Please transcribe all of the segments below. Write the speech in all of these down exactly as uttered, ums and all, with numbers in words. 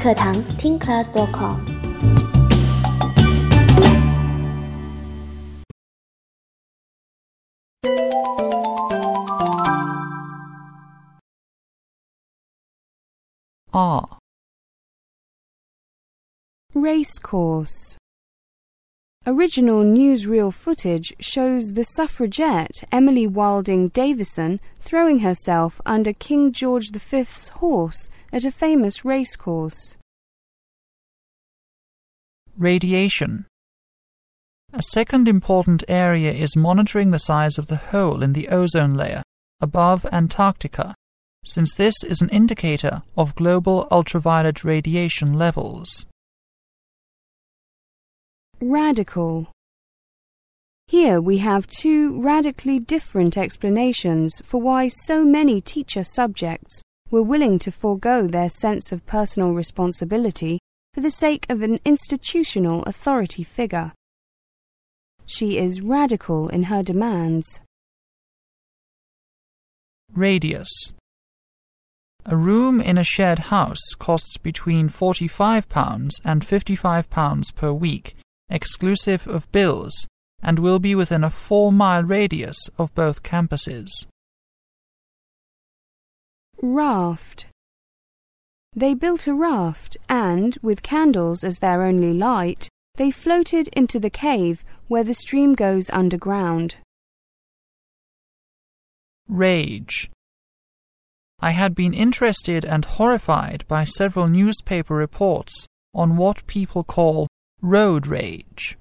课堂 听 class dot com。 R. Racecourse. Original newsreel footage shows the suffragette Emily Wilding Davison throwing herself under King George the Fifth's horse at a famous racecourse. Radiation. A second important area is monitoring the size of the hole in the ozone layer above Antarctica, since this is an indicator of global ultraviolet radiation levels. Radical. Here we have two radically different explanations for why so many teacher subjects were willing to forego their sense of personal responsibility for the sake of an institutional authority figure. She is radical in her demands. Radius. A room in a shared house costs between forty-five pounds and fifty-five pounds per week, exclusive of bills, and will be within a four-mile radius of both campuses. Raft. They built a raft and, with candles as their only light, they floated into the cave where the stream goes underground. Rage. I had been interested and horrified by several newspaper reports on what people call road rage.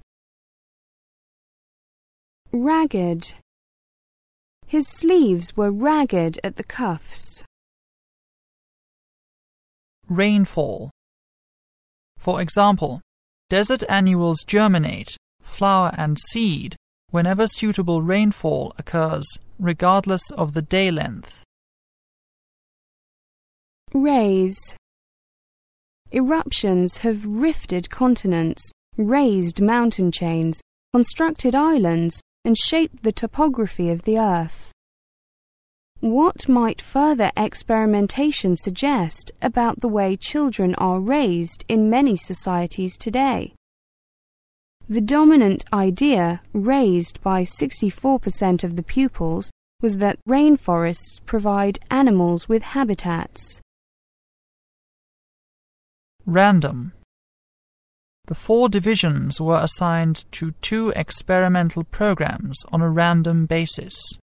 Ragged. His sleeves were ragged at the cuffs. Rainfall. For example, desert annuals germinate, flower and seed whenever suitable rainfall occurs, regardless of the day length. Raise. Eruptions have rifted continents, raised mountain chains, constructed islands, and shaped the topography of the earth. What might further experimentation suggest about the way children are raised in many societies today? The dominant idea, raised by sixty-four percent of the pupils, was that rainforests provide animals with habitats. Random. The four divisions were assigned to two experimental programs on a random basis.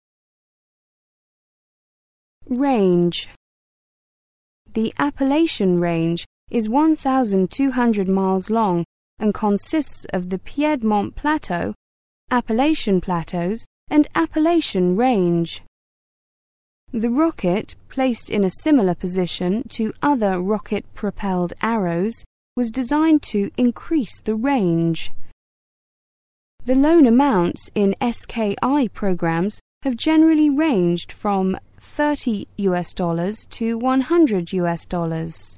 Range. The Appalachian Range is one thousand two hundred miles long and consists of the Piedmont Plateau, Appalachian Plateaus, and Appalachian Range. The rocket, placed in a similar position to other rocket-propelled arrows, was designed to increase the range. The loan amounts in S K I programs have generally ranged from thirty US dollars to one hundred US dollars.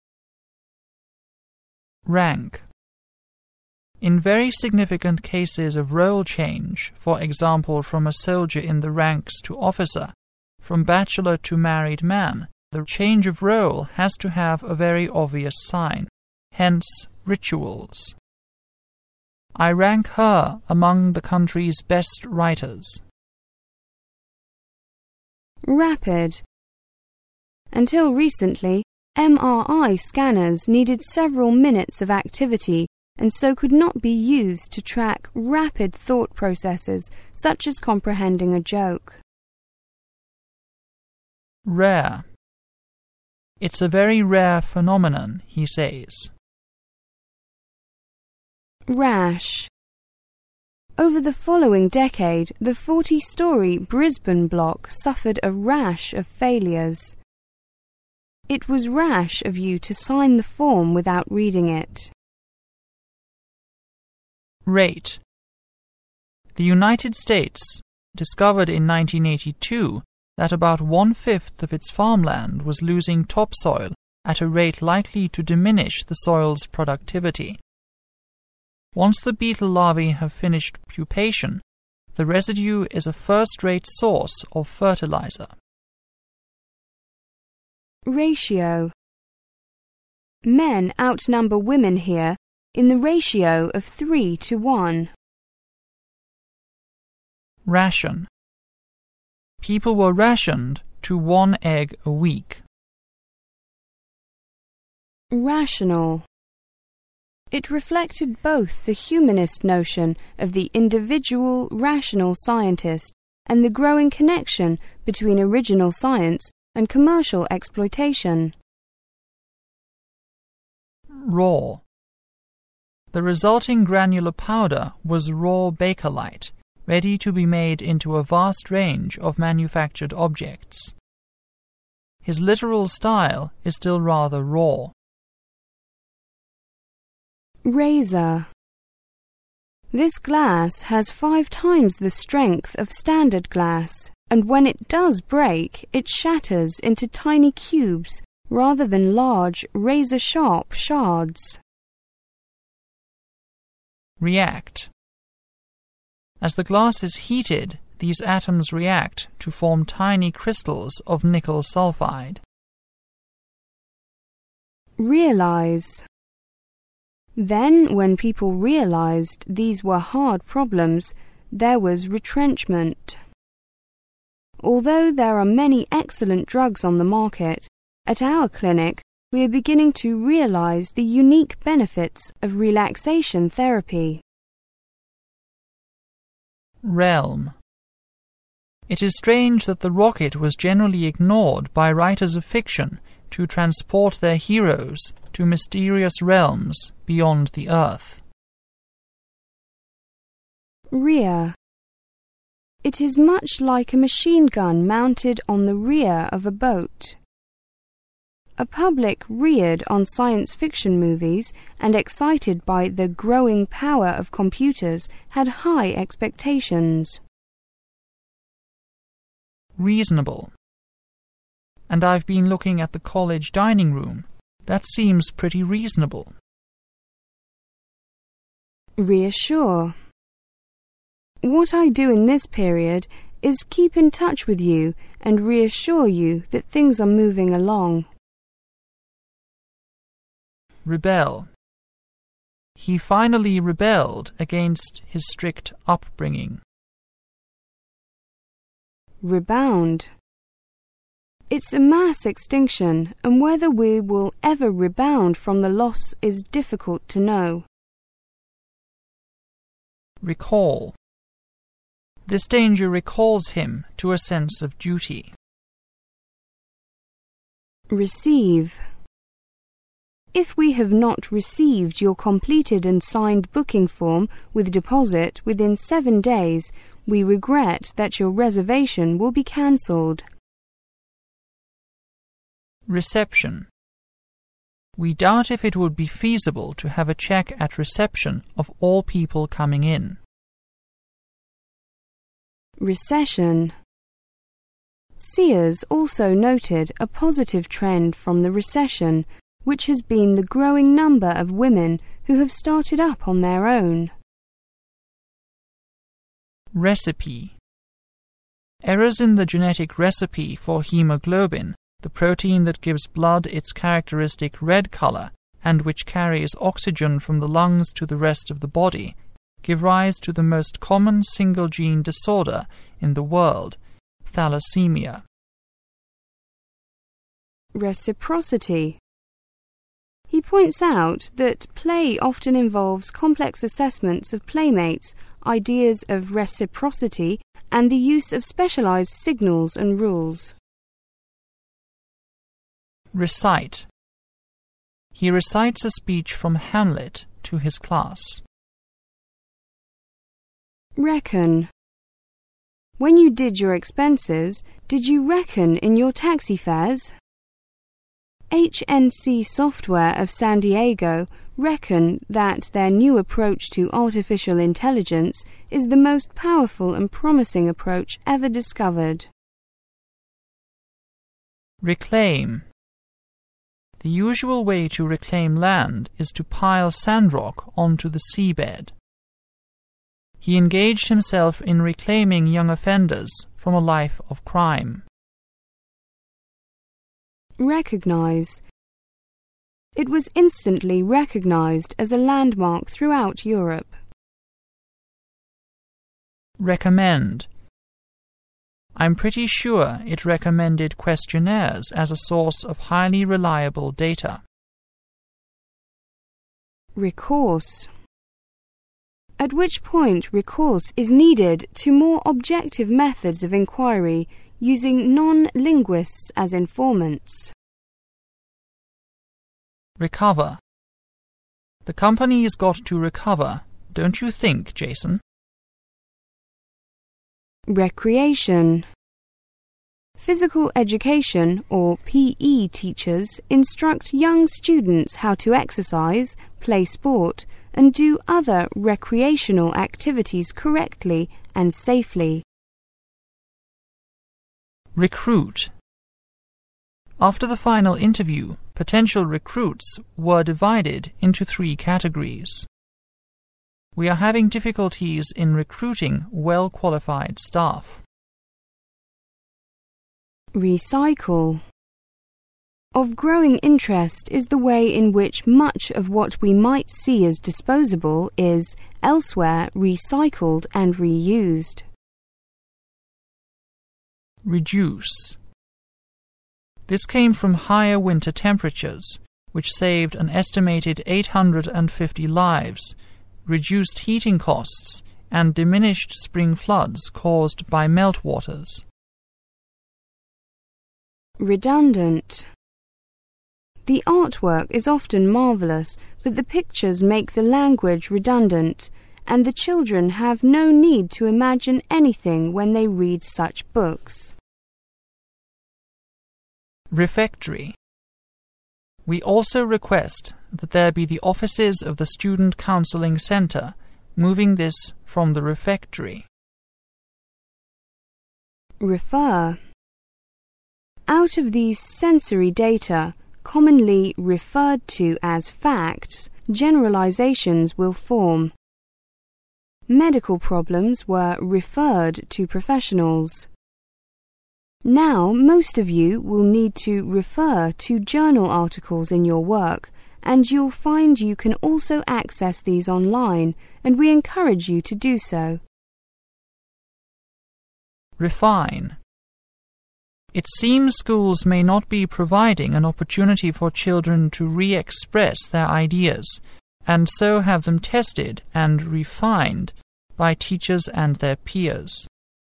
Rank. In very significant cases of role change, for example from a soldier in the ranks to officer, from bachelor to married man, the change of role has to have a very obvious sign, hence rituals. I rank her among the country's best writers. Rapid. Until recently, M R I scanners needed several minutes of activity and so could not be used to track rapid thought processes such as comprehending a joke. Rare. It's a very rare phenomenon, he says. Rash. Over the following decade, the forty-story Brisbane block suffered a rash of failures. It was rash of you to sign the form without reading it. Rate. The United States discovered in nineteen eighty-two that about one-fifth of its farmland was losing topsoil at a rate likely to diminish the soil's productivity. Once the beetle larvae have finished pupation, the residue is a first-rate source of fertilizer. Ratio. Men outnumber women here in the ratio of three to one. Ration. People were rationed to one egg a week. Rational. It reflected both the humanist notion of the individual rational scientist and the growing connection between original science and commercial exploitation. Raw. The resulting granular powder was raw Bakelite, ready to be made into a vast range of manufactured objects. His literal style is still rather raw. Razor. This glass has five times the strength of standard glass, and when it does break, it shatters into tiny cubes rather than large, razor-sharp shards. React. As the glass is heated, these atoms react to form tiny crystals of nickel sulfide. Realize. Then, when people realized these were hard problems, there was retrenchment. Although there are many excellent drugs on the market, at our clinic we are beginning to realize the unique benefits of relaxation therapy. Realm. It is strange that the rocket was generally ignored by writers of fiction to transport their heroes to mysterious realms beyond the earth. Rear. It is much like a machine gun mounted on the rear of a boat. A public reared on science fiction movies and excited by the growing power of computers had high expectations. Reasonable. And I've been looking at the college dining room. That seems pretty reasonable. Reassure. What I do in this period is keep in touch with you and reassure you that things are moving along. Rebel. He finally rebelled against his strict upbringing. Rebound. It's a mass extinction, and whether we will ever rebound from the loss is difficult to know. Recall. This danger recalls him to a sense of duty. Receive. If we have not received your completed and signed booking form with deposit within seven days, we regret that your reservation will be cancelled. Reception. We doubt if it would be feasible to have a check at reception of all people coming in. Recession. Sears also noted a positive trend from the recession, which has been the growing number of women who have started up on their own. Recipe. Errors in the genetic recipe for hemoglobin, the protein that gives blood its characteristic red color and which carries oxygen from the lungs to the rest of the body, give rise to the most common single-gene disorder in the world, thalassemia. Reciprocity. He points out that play often involves complex assessments of playmates, ideas of reciprocity, and the use of specialized signals and rules. Recite. He recites a speech from Hamlet to his class. Reckon. When you did your expenses, did you reckon in your taxi fares? H N C Software of San Diego reckon that their new approach to artificial intelligence is the most powerful and promising approach ever discovered. Reclaim. The usual way to reclaim land is to pile sandrock onto the seabed. He engaged himself in reclaiming young offenders from a life of crime. Recognize. It was instantly recognized as a landmark throughout Europe. Recommend. I'm pretty sure it recommended questionnaires as a source of highly reliable data. Recourse. At which point recourse is needed to more objective methods of inquiry using non-linguists as informants. Recover. The company's got to recover, don't you think, Jason? Recreation. Physical education, or P E teachers, instruct young students how to exercise, play sport, and do other recreational activities correctly and safely. Recruit. After the final interview, potential recruits were divided into three categories. We are having difficulties in recruiting well-qualified staff. Recycle. Of growing interest is the way in which much of what we might see as disposable is elsewhere recycled and reused. Reduce. This came from higher winter temperatures, which saved an estimated eight hundred fifty lives, reduced heating costs, and diminished spring floods caused by meltwaters. Redundant. The artwork is often marvelous, but the pictures make the language redundant, and the children have no need to imagine anything when they read such books. Refectory. We also request that there be the offices of the Student Counseling Centre, moving this from the refectory. Refer. Out of these sensory data, commonly referred to as facts, generalizations will form. Medical problems were referred to professionals. Now, most of you will need to refer to journal articles in your work, and you'll find you can also access these online, and we encourage you to do so. Refine. It seems schools may not be providing an opportunity for children to re-express their ideas, and so have them tested and refined by teachers and their peers.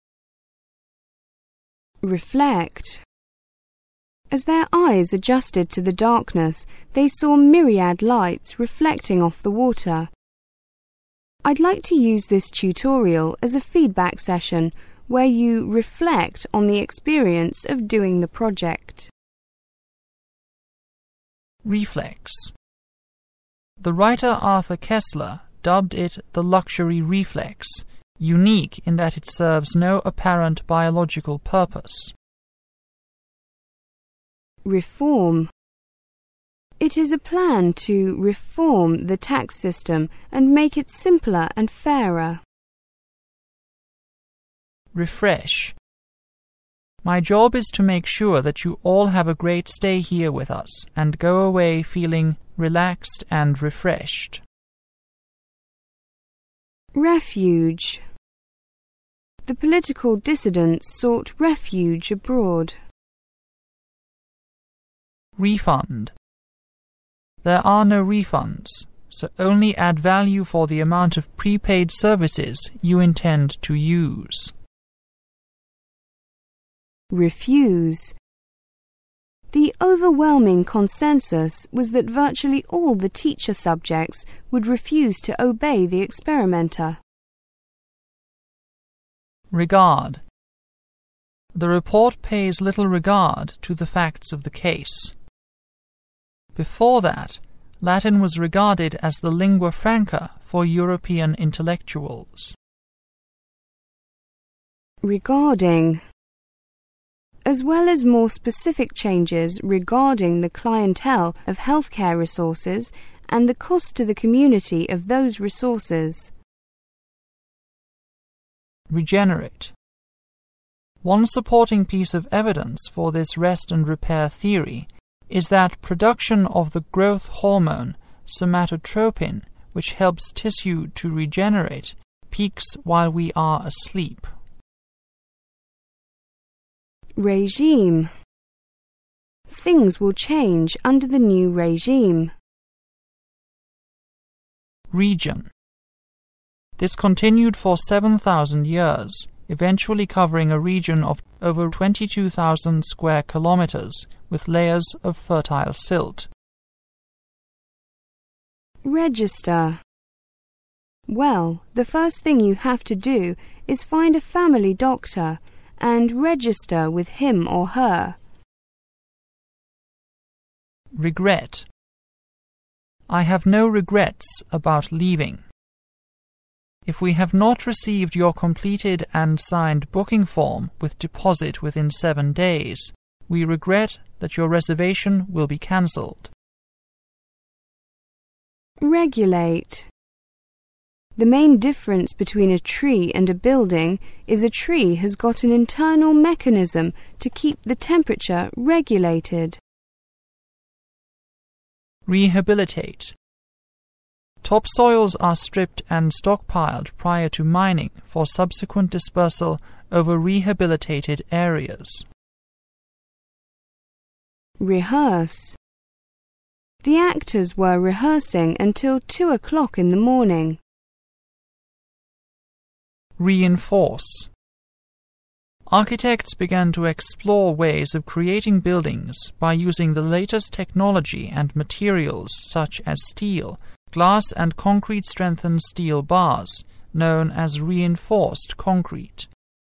Reflect. As their eyes adjusted to the darkness, they saw myriad lights reflecting off the water. I'd like to use this tutorial as a feedback session where you reflect on the experience of doing the project. Reflex. The writer Arthur Koestler dubbed it the luxury reflex, unique in that it serves no apparent biological purpose. Reform. It is a plan to reform the tax system and make it simpler and fairer. Refresh. My job is to make sure that you all have a great stay here with us and go away feeling relaxed and refreshed. Refuge. The political dissidents sought refuge abroad. Refund. There are no refunds, so only add value for the amount of prepaid services you intend to use. Refuse. The overwhelming consensus was that virtually all the teacher subjects would refuse to obey the experimenter. Regard. The report pays little regard to the facts of the case. Before that, Latin was regarded as the lingua franca for European intellectuals. Regarding. As well as more specific changes regarding the clientele of healthcare resources and the cost to the community of those resources. Regenerate. One supporting piece of evidence for this rest and repair theory is that production of the growth hormone somatotropin, which helps tissue to regenerate, peaks while we are asleep. Regime. Things will change under the new regime. Region. This continued for seven thousand years, eventually covering a region of over twenty-two thousand square kilometers with layers of fertile silt. Register. Well, the first thing you have to do is find a family doctor and register with him or her. Regret. I have no regrets about leaving. If we have not received your completed and signed booking form with deposit within seven days, we regret that your reservation will be cancelled. Regulate. The main difference between a tree and a building is a tree has got an internal mechanism to keep the temperature regulated. Rehabilitate. Topsoils are stripped and stockpiled prior to mining for subsequent dispersal over rehabilitated areas. Rehearse. The actors were rehearsing until two o'clock in the morning. Reinforce. Architects began to explore ways of creating buildings by using the latest technology and materials such as steel, glass and concrete strengthened steel bars, known as reinforced concrete.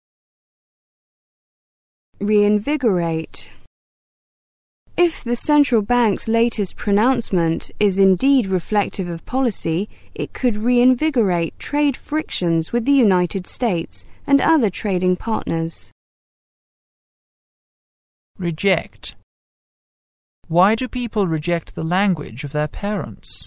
Reinvigorate. If the central bank's latest pronouncement is indeed reflective of policy, it could reinvigorate trade frictions with the United States and other trading partners. Reject. Why do people reject the language of their parents?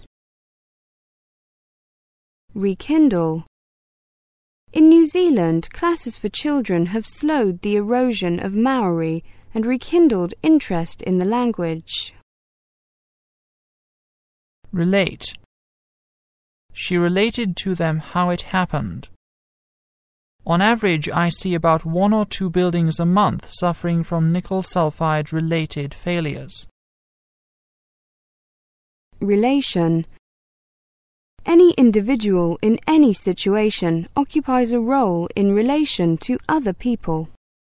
Rekindle. In New Zealand, classes for children have slowed the erosion of Maori and rekindled interest in the language. Relate. She related to them how it happened. On average, I see about one or two buildings a month suffering from nickel sulfide-related failures. Relation. Any individual in any situation occupies a role in relation to other people.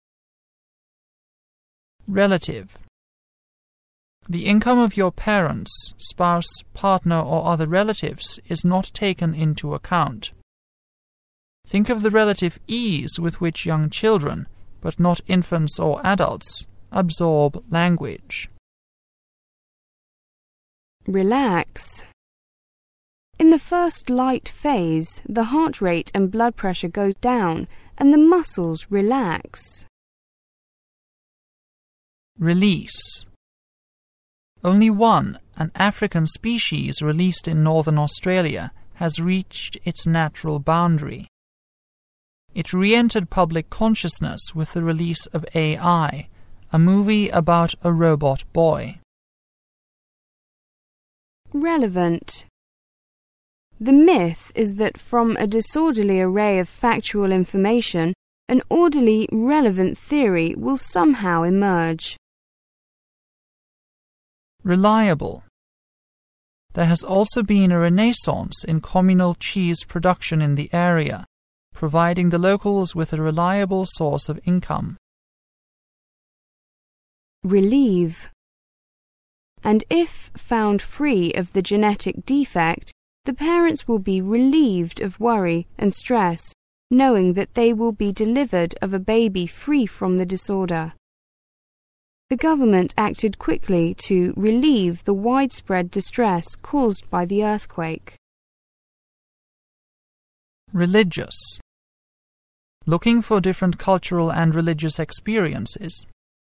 Relative. The income of your parents, spouse, partner, or other relatives is not taken into account. Think of the relative ease with which young children, but not infants or adults, absorb language. Relax. In the first light phase, the heart rate and blood pressure go down and the muscles relax. Release. Only one, an African species released in northern Australia, has reached its natural boundary. It re-entered public consciousness with the release of A I, a movie about a robot boy. Relevant. The myth is that from a disorderly array of factual information, an orderly, relevant theory will somehow emerge. Reliable. There has also been a renaissance in communal cheese production in the area, providing the locals with a reliable source of income. Relieve. And if found free of the genetic defect, the parents will be relieved of worry and stress, knowing that they will be delivered of a baby free from the disorder. The government acted quickly to relieve the widespread distress caused by the earthquake. Religious. Looking for different cultural and religious experiences.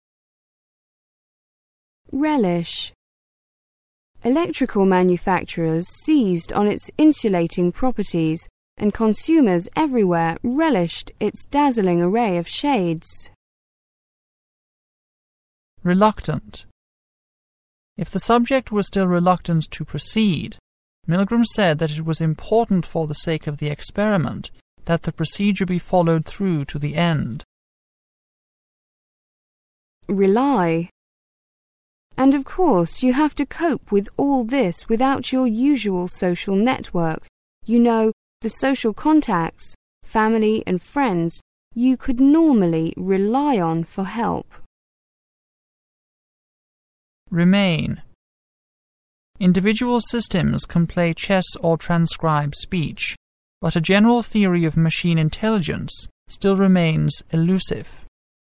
Relish. Electrical manufacturers seized on its insulating properties, and consumers everywhere relished its dazzling array of shades. Reluctant. If the subject was still reluctant to proceed, Milgram said that it was important for the sake of the experiment that the procedure be followed through to the end. Rely. And of course you have to cope with all this without your usual social network. You know, the social contacts, family and friends you could normally rely on for help. Remain. Individual systems can play chess or transcribe speech, but a general theory of machine intelligence still remains elusive.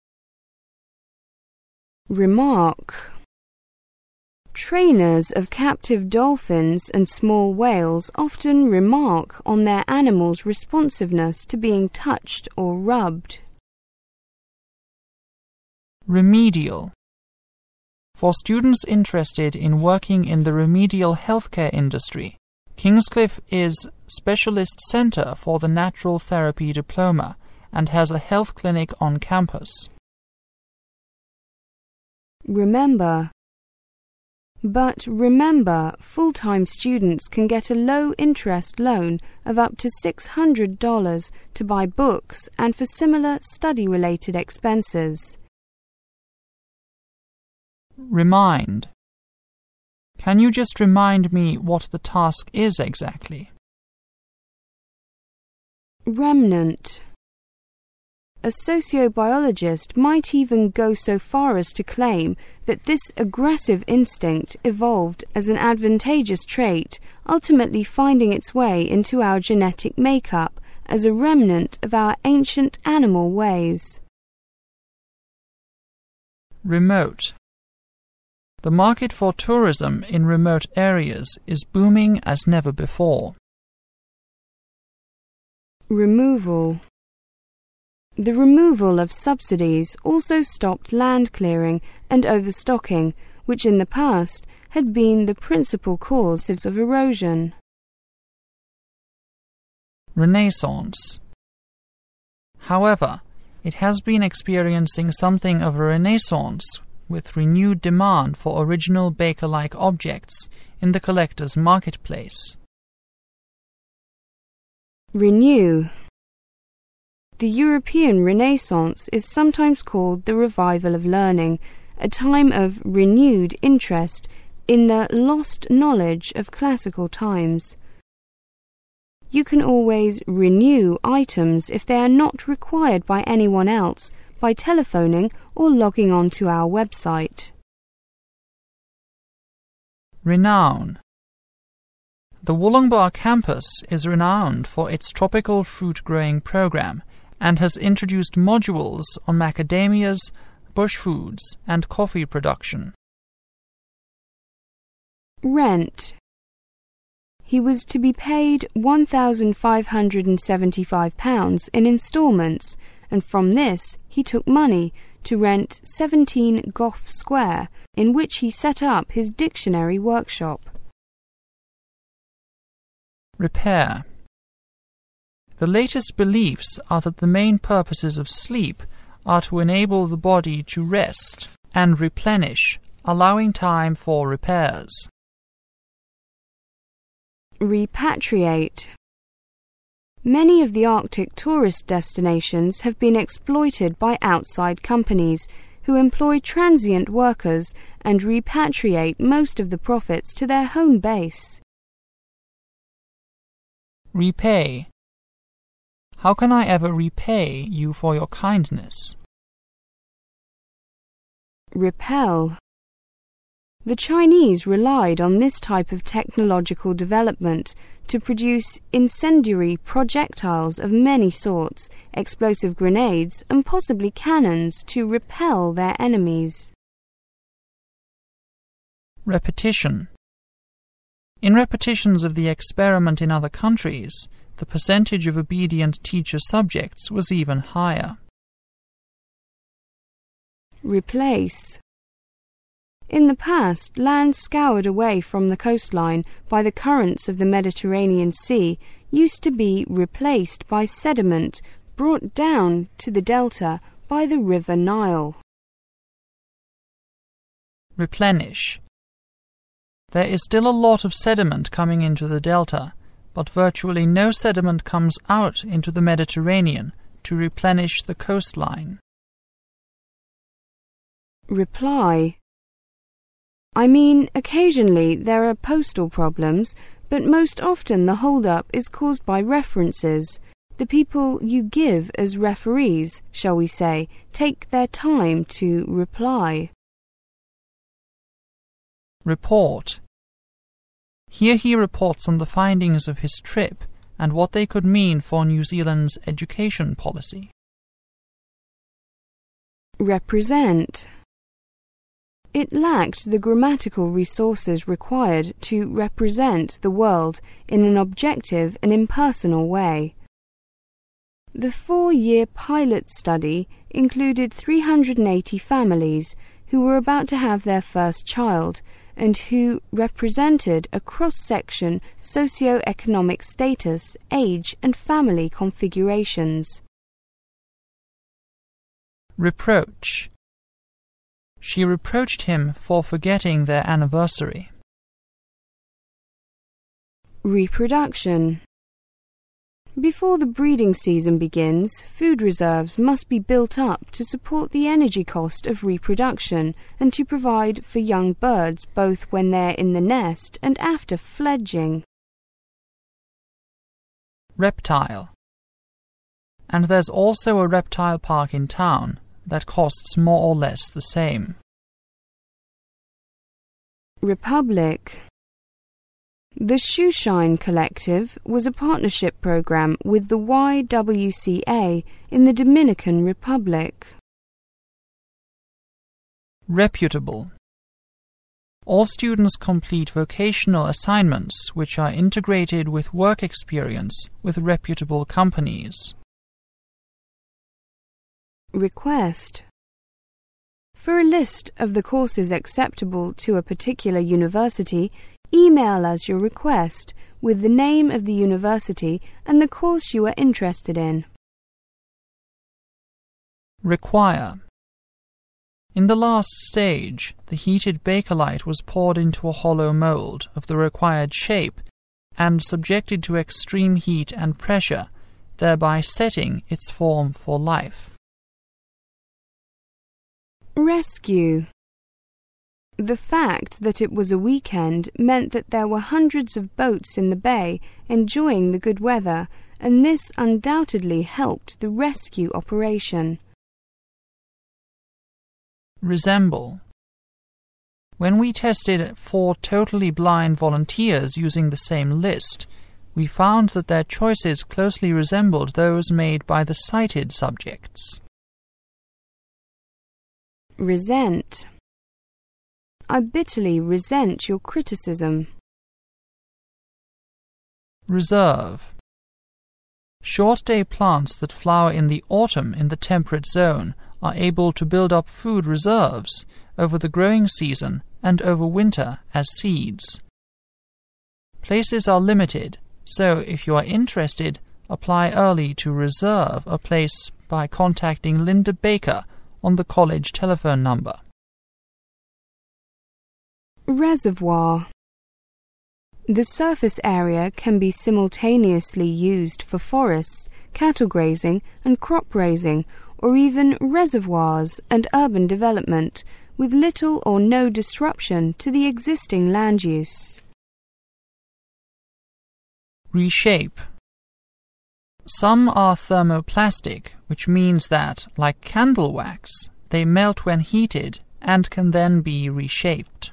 Remark. Trainers of captive dolphins and small whales often remark on their animals' responsiveness to being touched or rubbed. Remedial. For students interested in working in the remedial healthcare industry, Kingscliff is Specialist Center for the Natural Therapy Diploma and has a health clinic on campus. Remember. But remember, full-time students can get a low-interest loan of up to six hundred dollars to buy books and for similar study-related expenses. Remind. Can you just remind me what the task is exactly? Remnant. A sociobiologist might even go so far as to claim that this aggressive instinct evolved as an advantageous trait, ultimately finding its way into our genetic makeup as a remnant of our ancient animal ways. Remote. The market for tourism in remote areas is booming as never before. Removal. The removal of subsidies also stopped land clearing and overstocking, which in the past had been the principal causes of erosion. Renaissance. However, it has been experiencing something of a renaissance with renewed demand for original Baker-like objects in the collector's marketplace. Renew. The European Renaissance is sometimes called the revival of learning, a time of renewed interest in the lost knowledge of classical times. You can always renew items if they are not required by anyone else by telephoning or logging on to our website. Renown. The Wollongbar campus is renowned for its tropical fruit growing program and has introduced modules on macadamias, bush foods, and coffee production. Rent. He was to be paid one thousand five hundred seventy-five pounds in instalments, and from this he took money to rent seventeen Gough Square, in which he set up his dictionary workshop. Repair. The latest beliefs are that the main purposes of sleep are to enable the body to rest and replenish, allowing time for repairs. Repatriate. Many of the Arctic tourist destinations have been exploited by outside companies who employ transient workers and repatriate most of the profits to their home base. Repay. How can I ever repay you for your kindness? Repel. The Chinese relied on this type of technological development to produce incendiary projectiles of many sorts, explosive grenades, and possibly cannons to repel their enemies. Repetition. In repetitions of the experiment in other countries, the percentage of obedient teacher subjects was even higher. Replace. In the past, land scoured away from the coastline by the currents of the Mediterranean Sea used to be replaced by sediment brought down to the delta by the River Nile. Replenish. There is still a lot of sediment coming into the delta, but virtually no sediment comes out into the Mediterranean to replenish the coastline. Reply. I mean, occasionally there are postal problems, but most often the hold-up is caused by references. The people you give as referees, shall we say, take their time to reply. Report. Here he reports on the findings of his trip and what they could mean for New Zealand's education policy. Represent. It lacked the grammatical resources required to represent the world in an objective and impersonal way. The four-year pilot study included three hundred eighty families who were about to have their first child and who represented a cross-section socio-economic status, age and family configurations. Reproach. She reproached him for forgetting their anniversary. Reproduction. Before the breeding season begins, food reserves must be built up to support the energy cost of reproduction and to provide for young birds both when they're in the nest and after fledging. Reptile. And there's also a reptile park in town that costs more or less the same. Republic. The Shoeshine Collective was a partnership program with the Y W C A in the Dominican Republic. Reputable. All students complete vocational assignments which are integrated with work experience with reputable companies. Request. For a list of the courses acceptable to a particular university, email us your request with the name of the university and the course you are interested in. Require. In the last stage, the heated Bakelite was poured into a hollow mold of the required shape and subjected to extreme heat and pressure, thereby setting its form for life. Rescue. The fact that it was a weekend meant that there were hundreds of boats in the bay enjoying the good weather, and this undoubtedly helped the rescue operation. Resemble. When we tested four totally blind volunteers using the same list, we found that their choices closely resembled those made by the sighted subjects. Resent. I bitterly resent your criticism. Reserve. Short-day plants that flower in the autumn in the temperate zone are able to build up food reserves over the growing season and over winter as seeds. Places are limited, so if you are interested, apply early to reserve a place by contacting Linda Baker on the college telephone number. Reservoir. The surface area can be simultaneously used for forests, cattle grazing and crop raising, or even reservoirs and urban development, with little or no disruption to the existing land use. Reshape. Some are thermoplastic, which means that, like candle wax, they melt when heated and can then be reshaped.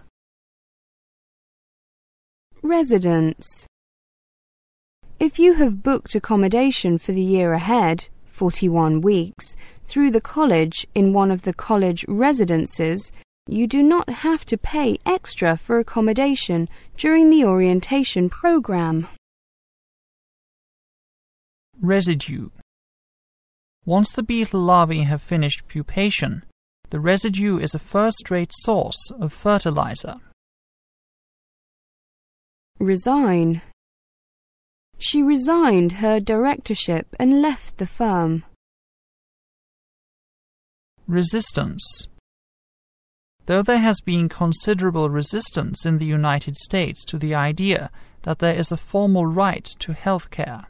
Residence. If you have booked accommodation for the year ahead, forty-one weeks, through the college in one of the college residences, you do not have to pay extra for accommodation during the orientation program. Residue. Once the beetle larvae have finished pupation, the residue is a first-rate source of fertilizer. Resign. She resigned her directorship and left the firm. Resistance. though there has been considerable resistance in the United States to the idea that there is a formal right to health care.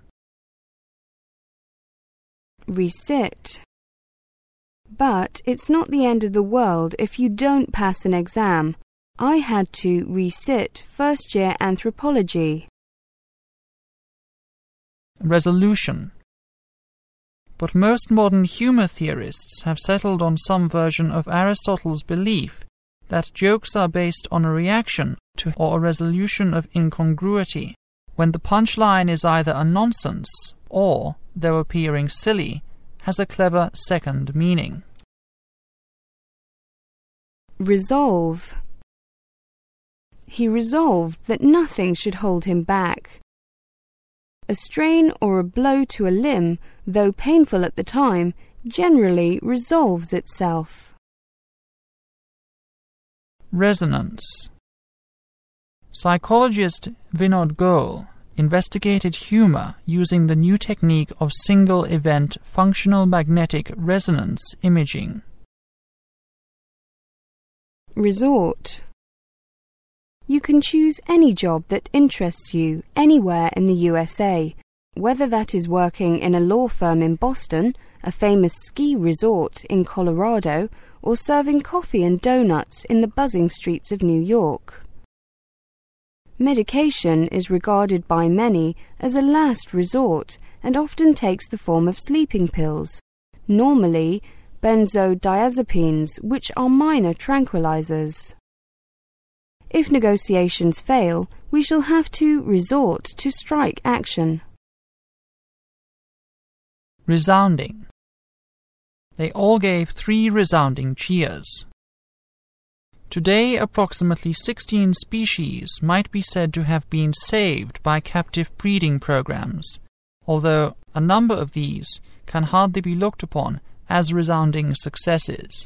Resit. But it's not the end of the world if you don't pass an exam. I had to resit first year anthropology. Resolution. But most modern humour theorists have settled on some version of Aristotle's belief that jokes are based on a reaction to or a resolution of incongruity, when the punchline is either a nonsense or, though appearing silly, has a clever second meaning. Resolve. He resolved that nothing should hold him back. A strain or a blow to a limb, though painful at the time, generally resolves itself. Resonance. Psychologist Vinod Goel investigated humor using the new technique of single-event functional magnetic resonance imaging. Resort. You can choose any job that interests you anywhere in the U S A, whether that is working in a law firm in Boston, a famous ski resort in Colorado, or serving coffee and donuts in the buzzing streets of New York. Medication is regarded by many as a last resort and often takes the form of sleeping pills, normally benzodiazepines, which are minor tranquilizers. If negotiations fail, we shall have to resort to strike action. Resounding. They all gave three resounding cheers. Today, approximately sixteen species might be said to have been saved by captive breeding programs, although a number of these can hardly be looked upon as resounding successes.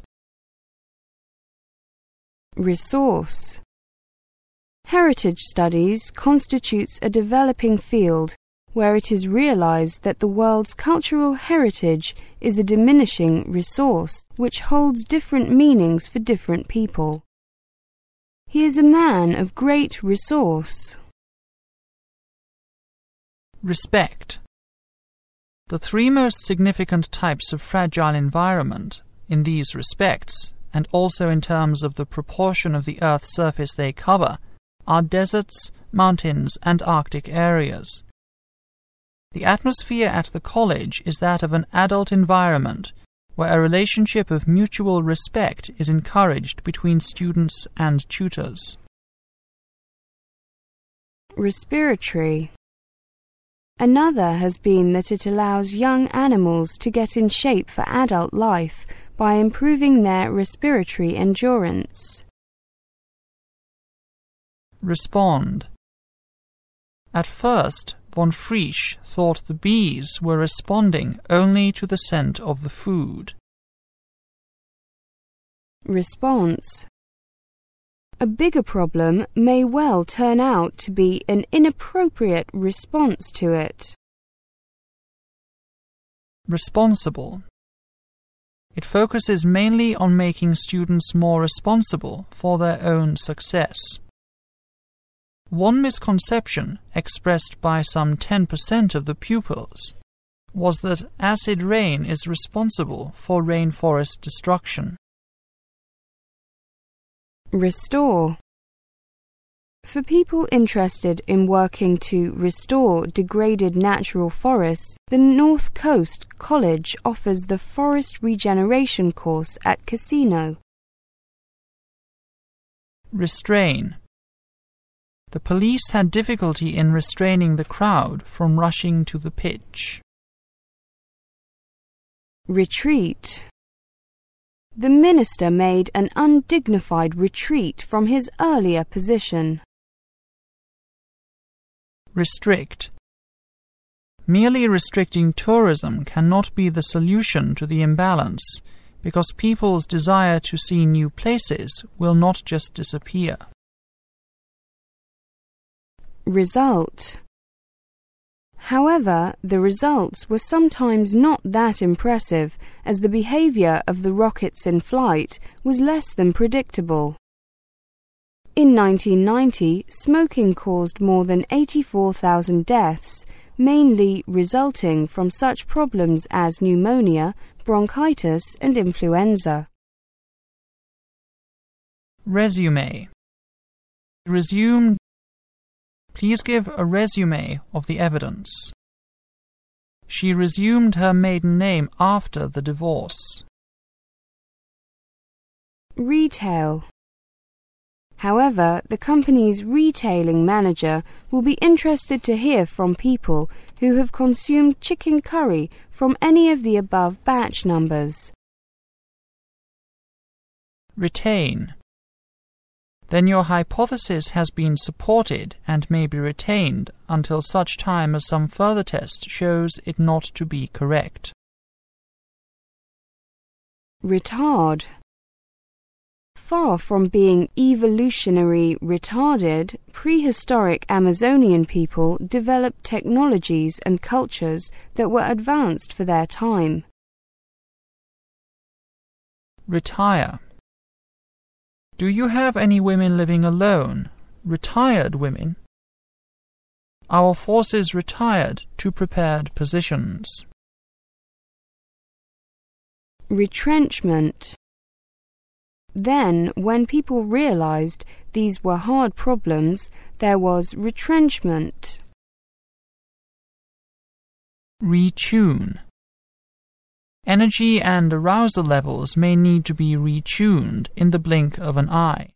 Resource. Heritage studies constitutes a developing field where it is realized that the world's cultural heritage is a diminishing resource which holds different meanings for different people. He is a man of great resource. Respect. The three most significant types of fragile environment, in these respects, and also in terms of the proportion of the Earth's surface they cover, are deserts, mountains, and Arctic areas. The atmosphere at the college is that of an adult environment, where a relationship of mutual respect is encouraged between students and tutors. Respiratory. Another has been that it allows young animals to get in shape for adult life by improving their respiratory endurance. Respond. At first, von Frisch thought the bees were responding only to the scent of the food. Response. A bigger problem may well turn out to be an inappropriate response to it. Responsible. It focuses mainly on making students more responsible for their own success. One misconception, expressed by some ten percent of the pupils, was that acid rain is responsible for rainforest destruction. Restore. For people interested in working to restore degraded natural forests, the North Coast College offers the Forest Regeneration course at Casino. Restrain. The police had difficulty in restraining the crowd from rushing to the pitch. Retreat. The minister made an undignified retreat from his earlier position. Restrict. Merely restricting tourism cannot be the solution to the imbalance, because people's desire to see new places will not just disappear. Result. However, the results were sometimes not that impressive, as the behavior of the rockets in flight was less than predictable. In nineteen ninety, smoking caused more than eighty-four thousand deaths, mainly resulting from such problems as pneumonia, bronchitis, and influenza. Resume. Resume. Please give a resume of the evidence. She resumed her maiden name after the divorce. Retail. However, the company's retailing manager will be interested to hear from people who have consumed chicken curry from any of the above batch numbers. Retain. Then your hypothesis has been supported and may be retained until such time as some further test shows it not to be correct. Retard. Far from being evolutionary retarded, prehistoric Amazonian people developed technologies and cultures that were advanced for their time. Retire. Do you have any women living alone? Retired women? Our forces retired to prepared positions. Retrenchment. Then, when people realized these were hard problems, there was retrenchment. Retune. Energy and arousal levels may need to be retuned in the blink of an eye.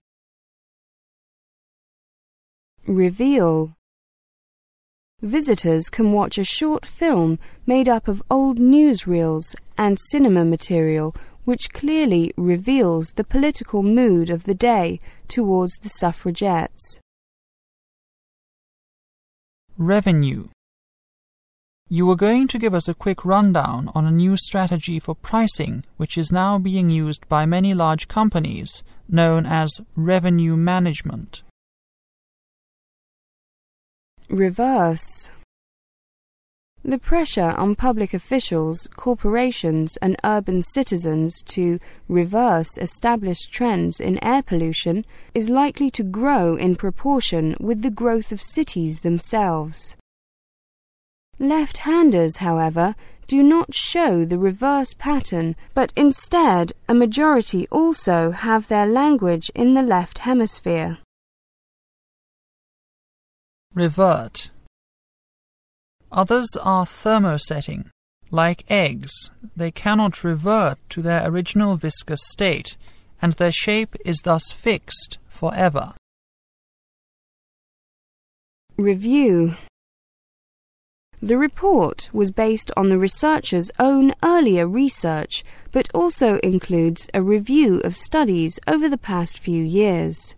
Reveal. Visitors can watch a short film made up of old newsreels and cinema material which clearly reveals the political mood of the day towards the suffragettes. Revenue. You were going to give us a quick rundown on a new strategy for pricing which is now being used by many large companies, known as revenue management. Reverse. The pressure on public officials, corporations, and urban citizens to reverse established trends in air pollution is likely to grow in proportion with the growth of cities themselves. Left-handers, however, do not show the reverse pattern, but instead a majority also have their language in the left hemisphere. Revert. Others are thermosetting. Like eggs, they cannot revert to their original viscous state, and their shape is thus fixed forever. Review. The report was based on the researcher's own earlier research, but also includes a review of studies over the past few years.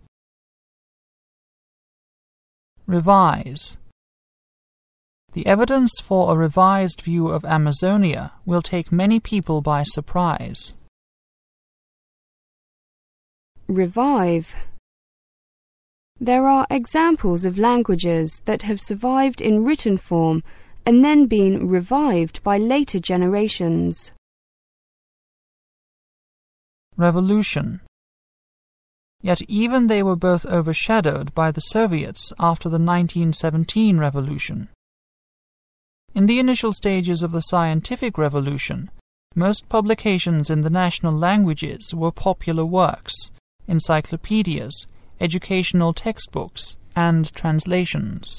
Revise. The evidence for a revised view of Amazonia will take many people by surprise. Revive. There are examples of languages that have survived in written form and then been revived by later generations. Revolution. Yet even they were both overshadowed by the Soviets after the nineteen seventeen revolution. In the initial stages of the scientific revolution, most publications in the national languages were popular works, encyclopedias, educational textbooks, and translations.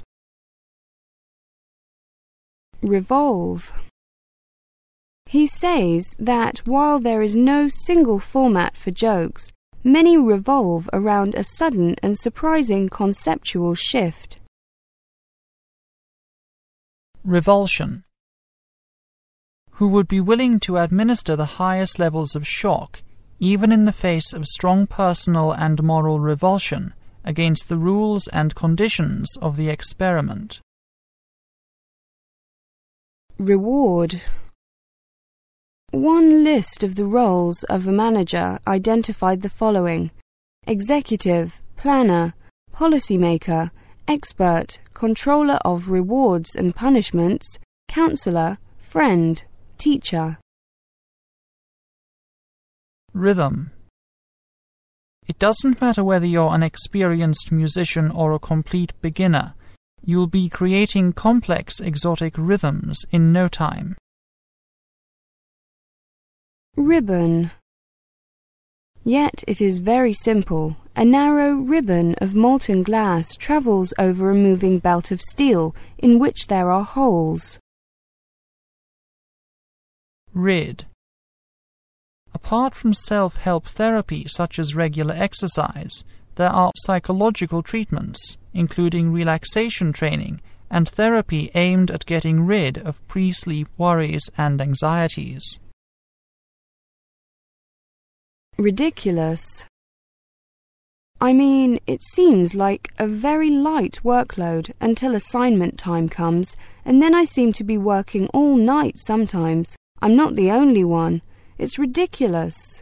Revolve. He says that while there is no single format for jokes, many revolve around a sudden and surprising conceptual shift. Revulsion. Who would be willing to administer the highest levels of shock, even in the face of strong personal and moral revulsion, against the rules and conditions of the experiment. Reward. One list of the roles of a manager identified the following: executive, planner, policymaker, expert, controller of rewards and punishments, counselor, friend, teacher. Rhythm. It doesn't matter whether you're an experienced musician or a complete beginner. You'll be creating complex exotic rhythms in no time. Ribbon. Yet it is very simple. A narrow ribbon of molten glass travels over a moving belt of steel in which there are holes. Rid. Apart from self-help therapy such as regular exercise, there are psychological treatments, including relaxation training and therapy aimed at getting rid of pre-sleep worries and anxieties. Ridiculous. I mean, it seems like a very light workload until assignment time comes, and then I seem to be working all night sometimes. I'm not the only one. It's ridiculous.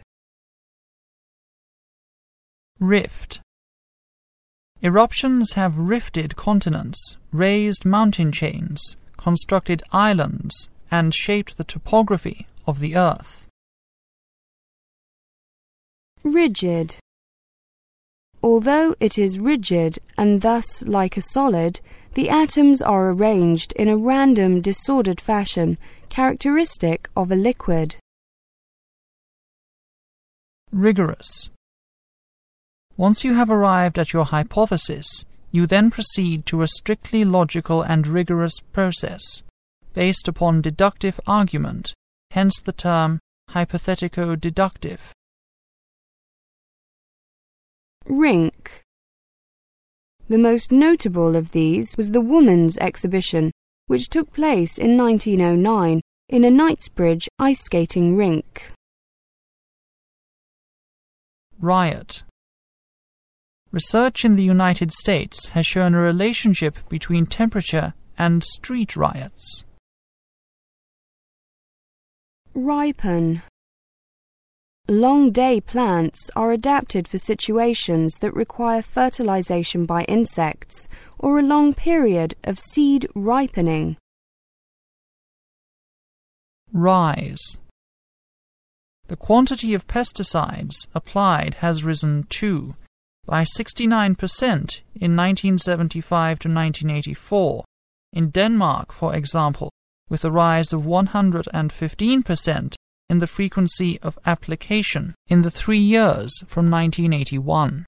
Rift. Eruptions have rifted continents, raised mountain chains, constructed islands, and shaped the topography of the Earth. Rigid. Although it is rigid and thus like a solid, the atoms are arranged in a random, disordered fashion, characteristic of a liquid. Rigorous. Once you have arrived at your hypothesis, you then proceed to a strictly logical and rigorous process, based upon deductive argument, hence the term hypothetico-deductive. Rink. The most notable of these was the Woman's Exhibition, which took place in nineteen oh nine in a Knightsbridge ice skating rink. Riot. Research in the United States has shown a relationship between temperature and street riots. Ripen. Long day plants are adapted for situations that require fertilization by insects or a long period of seed ripening. Rise. The quantity of pesticides applied has risen too, by sixty-nine percent in nineteen seventy-five to nineteen eighty-four, in Denmark, for example, with a rise of one hundred fifteen percent in the frequency of application in the three years from nineteen eighty-one.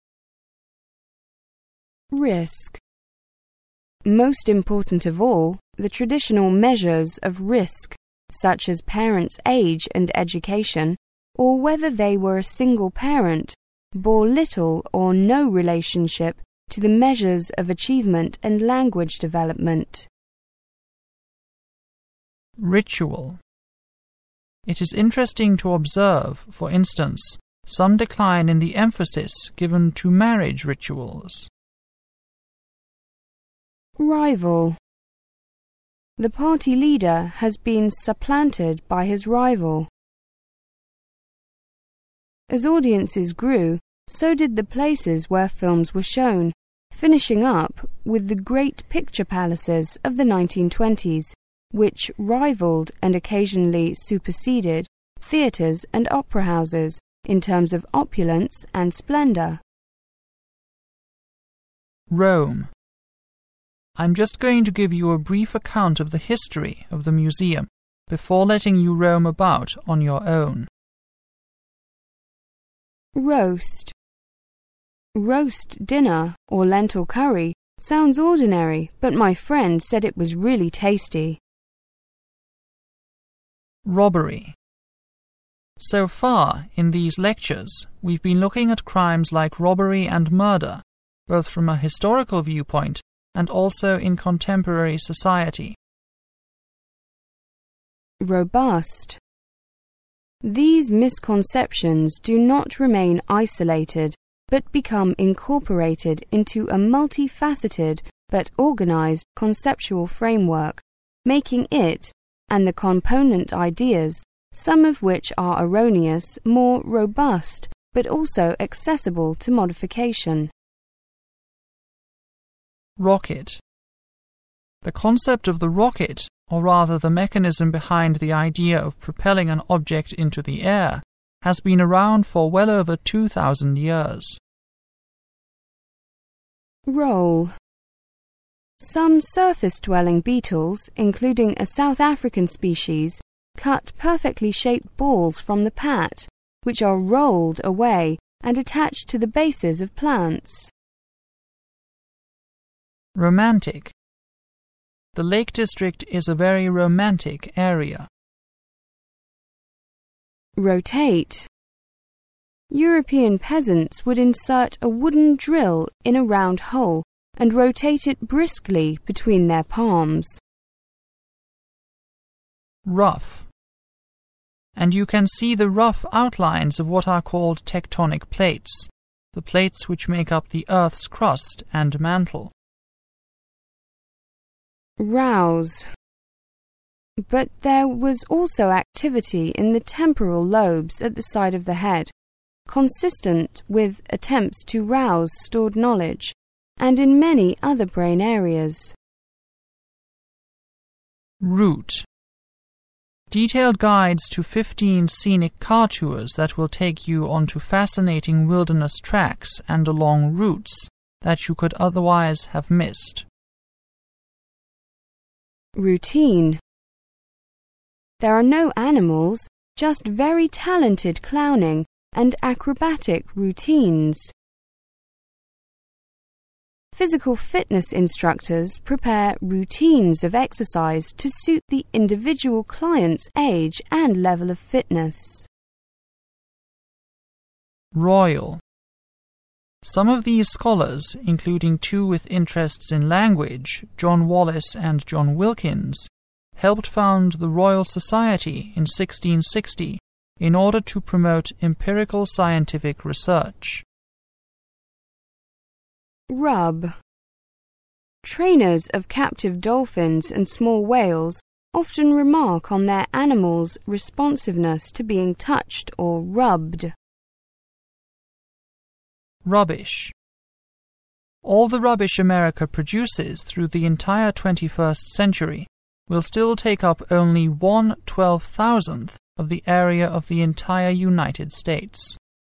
Risk. Most important of all, the traditional measures of risk, such as parents' age and education, or whether they were a single parent, bore little or no relationship to the measures of achievement and language development. Ritual. It is interesting to observe, for instance, some decline in the emphasis given to marriage rituals. Rival. The party leader has been supplanted by his rival. As audiences grew, so did the places where films were shown, finishing up with the great picture palaces of the nineteen twenties, which rivaled and occasionally superseded theatres and opera houses in terms of opulence and splendour. Rome. I'm just going to give you a brief account of the history of the museum before letting you roam about on your own. Roast. Roast dinner or lentil curry sounds ordinary, but my friend said it was really tasty. Robbery. So far, in these lectures, we've been looking at crimes like robbery and murder, both from a historical viewpoint and also in contemporary society. Robust. These misconceptions do not remain isolated, but become incorporated into a multifaceted but organized conceptual framework, making it and the component ideas, some of which are erroneous, more robust, but also accessible to modification. Rocket. The concept of the rocket, or rather the mechanism behind the idea of propelling an object into the air, has been around for well over two thousand years. Roll. Some surface-dwelling beetles, including a South African species, cut perfectly shaped balls from the pat, which are rolled away and attached to the bases of plants. Romantic. The Lake District is a very romantic area. Rotate. European peasants would insert a wooden drill in a round hole and rotate it briskly between their palms. Rough. And you can see the rough outlines of what are called tectonic plates, the plates which make up the Earth's crust and mantle. Rouse. But there was also activity in the temporal lobes at the side of the head, consistent with attempts to rouse stored knowledge, and in many other brain areas. Route. Detailed guides to fifteen scenic car tours that will take you onto fascinating wilderness tracks and along routes that you could otherwise have missed. Routine. There are no animals, just very talented clowning and acrobatic routines. Physical fitness instructors prepare routines of exercise to suit the individual client's age and level of fitness. Royal. Some of these scholars, including two with interests in language, John Wallis and John Wilkins, helped found the Royal Society in sixteen sixty in order to promote empirical scientific research. Rub. Trainers of captive dolphins and small whales often remark on their animals' responsiveness to being touched or rubbed. Rubbish. All the rubbish America produces through the entire twenty-first century will still take up only one twelve-thousandth of the area of the entire United States.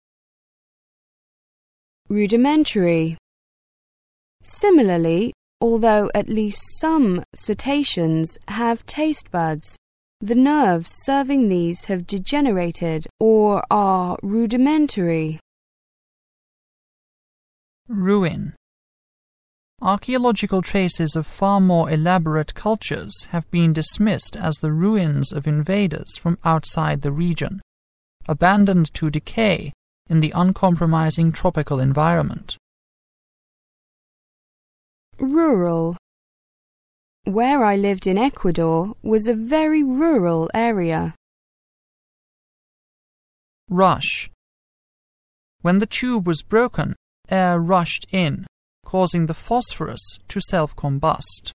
Rudimentary. Similarly, although at least some cetaceans have taste buds, the nerves serving these have degenerated or are rudimentary. Ruin. Archaeological traces of far more elaborate cultures have been dismissed as the ruins of invaders from outside the region, abandoned to decay in the uncompromising tropical environment. Rural. Where I lived in Ecuador was a very rural area. Rush. When the tube was broken, air rushed in, causing the phosphorus to self-combust.